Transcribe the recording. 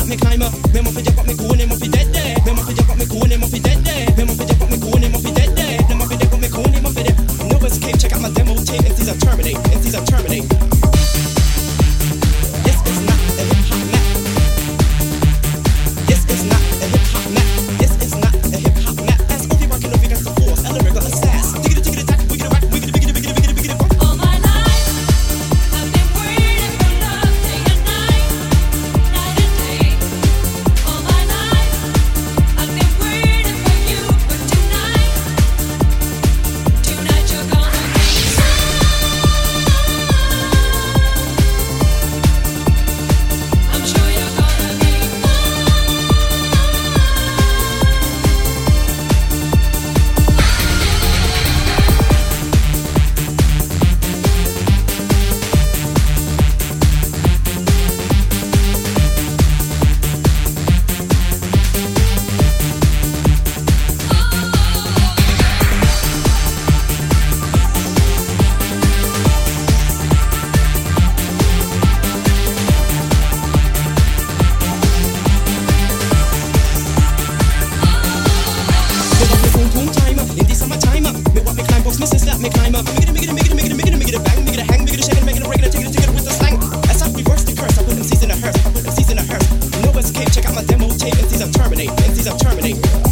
me climber. Me mo fi jack up me cool, me mo fi dead there. Me mo fi jack up me cool, me mo fi dead there. Me mo fi jack up me cool, me mo fi dead there. Me mo fi jack up me cool, me mo fi dead. No escape, check out my demo tape. MCs are terminate, MCs are terminate. This is not a hip hop map. This is not a hip hop map. This is not a hip hop map. As OV rockin' over against the force, lyrical assassin. Diggity diggity tack, wiggity whack, wiggity wiggity wiggity wiggity wiggity fuck. All my life, I've been waiting for love day and night, night and day. All my life, I've been waiting for you, but tonight you're gonna be I'm sure you're gonna be me climb up, miggity miggity miggity miggity miggity miggity bang, miggity hang, miggity shake, make it a regular, take it with the slang. As I reverse the curse, I put MCs in a hearse, I put MCs in a hearse. No escape, check out my demo tape, MCs are terminate, MCs are terminate.